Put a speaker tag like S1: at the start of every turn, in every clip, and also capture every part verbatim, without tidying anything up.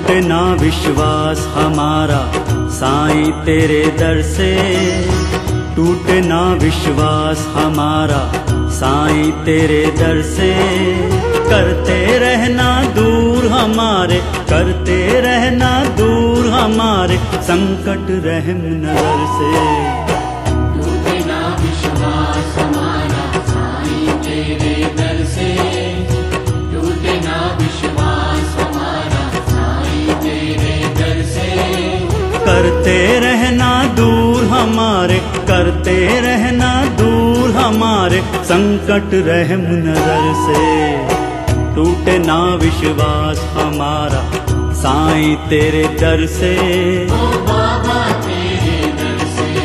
S1: टूटे ना विश्वास हमारा साईं तेरे दर से, टूटे ना विश्वास हमारा साईं तेरे दर से। करते रहना दूर हमारे, करते रहना दूर हमारे संकट रहम नजर से।
S2: टूटे ना विश्वास हमारा साईं तेरे दर से, टूटे ना विश्वास हमारा साईं तेरे दर से।
S1: करते रहना दूर हमारे, करते रहना दूर हमारे संकट रहम नजर से। टूटे ना विश्वास हमारा साईं तेरे दर से।
S2: ओ बाबा तेरे दर से।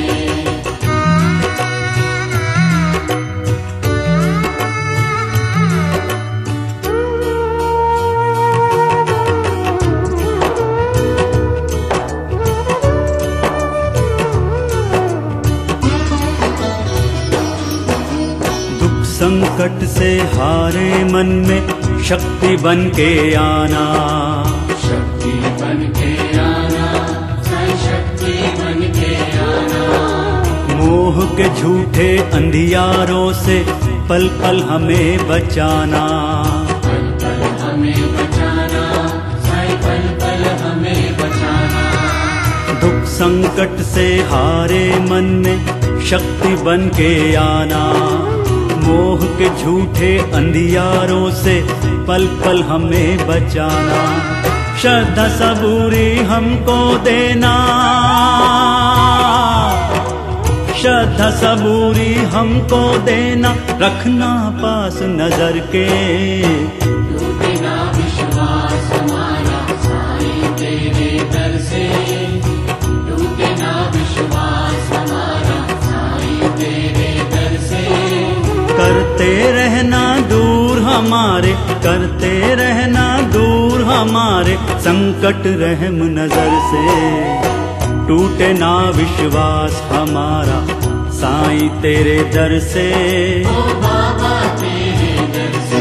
S1: दुख संकट से हारे मन में शक्ति बन के आना,
S2: शक्ति बन के आना, साईं शक्ति बन के आना।
S1: मोह के झूठे अंधियारों से पल पल हमें बचाना,
S2: पल पल हमें बचाना, साईं पल पल हमें बचाना।
S1: दुख संकट से हारे मन में शक्ति बन के आना, मोह के झूठे अंधियारों से पल पल हमें बचाना। श्रद्धा सबूरी हमको देना, श्रद्धा सबूरी हमको देना, रखना पास नजर के।
S2: टूटे ना विश्वास हमारा साईं तेरे दर से, टूटे ना विश्वास हमारा साईं तेरे दर से।
S1: करते रहना दूर हमारे, करते रहना दूर हमारे संकट रहम नजर से। टूटे ना विश्वास हमारा साईं तेरे दर से।
S2: ओ बाबा तेरे दर से।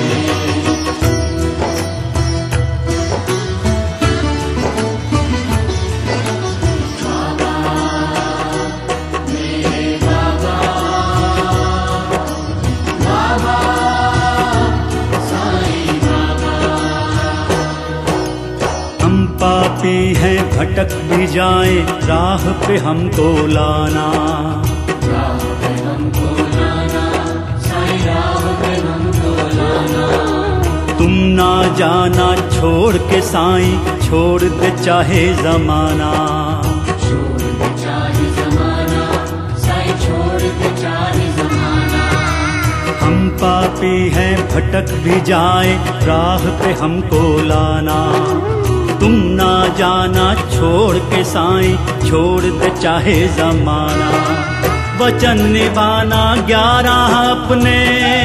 S1: पापी हैं भटक भी जाए, राह पे हमको लाना,
S2: राह पे हमको लाना, साईं राह पे हमको लाना।
S1: तुम ना जाना छोड़ के साईं, छोड़ दे चाहे जमाना,
S2: छोड़ दे चाहे जमाना, साईं छोड़ दे चाहे जमाना।
S1: हम पापी हैं भटक भी जाए, राह पे हमको लाना। तुम ना जाना छोड़ के साईं, छोड़ दे चाहे जमाना। वचन निभाना ग्यारह अपने,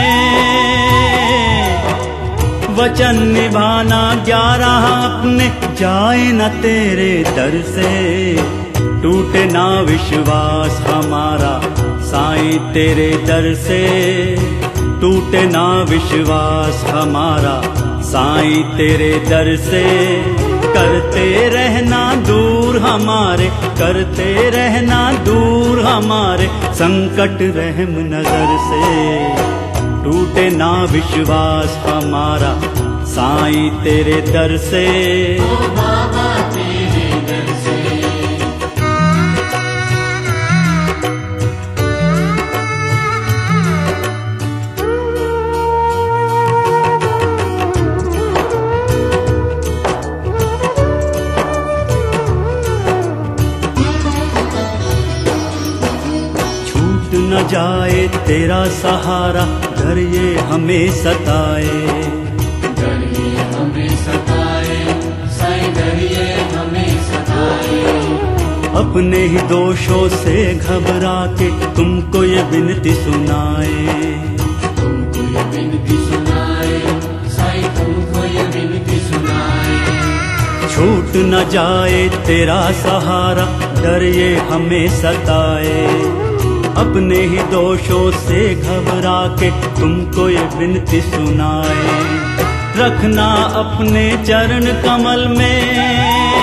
S1: वचन निभाना ग्यारह अपने, जाए न तेरे दर से। टूटे ना विश्वास हमारा साईं तेरे दर से, टूटे ना विश्वास हमारा साईं तेरे दर से। करते रहना दूर हमारे, करते रहना दूर हमारे संकट रहम नजर से। टूटे ना विश्वास हमारा साईं तेरे दर से।
S2: ओ बाबा तेरे दर से।
S1: न जाए तेरा सहारा, डर ये हमें सताए,
S2: डर ये हमें सताए, साईं डर ये हमें सताए।
S1: अपने ही दोषों से घबरा के तुमको ये विनती सुनाए,
S2: तुमको ये विनती सुनाए, साईं तुमको ये विनती सुनाए।
S1: छूट न जाए तेरा सहारा, डर ये हमें सताए। अपने ही दोषों से घबरा के तुमको ये विनती सुनाए। रखना अपने चरण कमल में,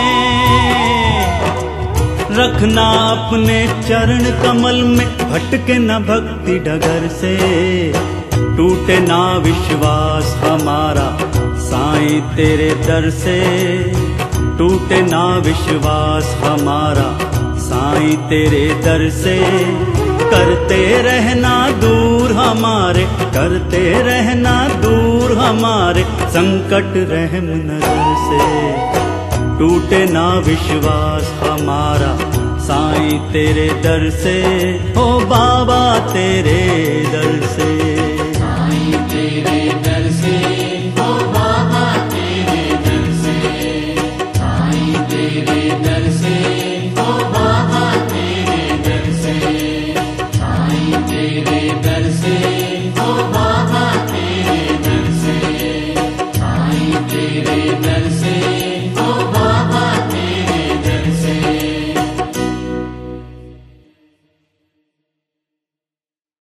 S1: रखना अपने चरण कमल में, भटके न भक्ति डगर से, टूटे ना विश्वास हमारा साईं तेरे दर से, टूटे ना विश्वास हमारा साईं तेरे दर से। करते रहना दूर हमारे, करते रहना दूर हमारे, संकट रहम नजर से, टूटे ना विश्वास हमारा साईं तेरे दर से, ओ बाबा तेरे दर से।
S2: साईं तेरे दर से, ओ बाबा तेरे दर से, साईं तेरे दर से, ओ बाबा तेरे दर से, साईं तेरे दर से, ओ बाबा तेरे दर से, साईं तेरे दर से, ओ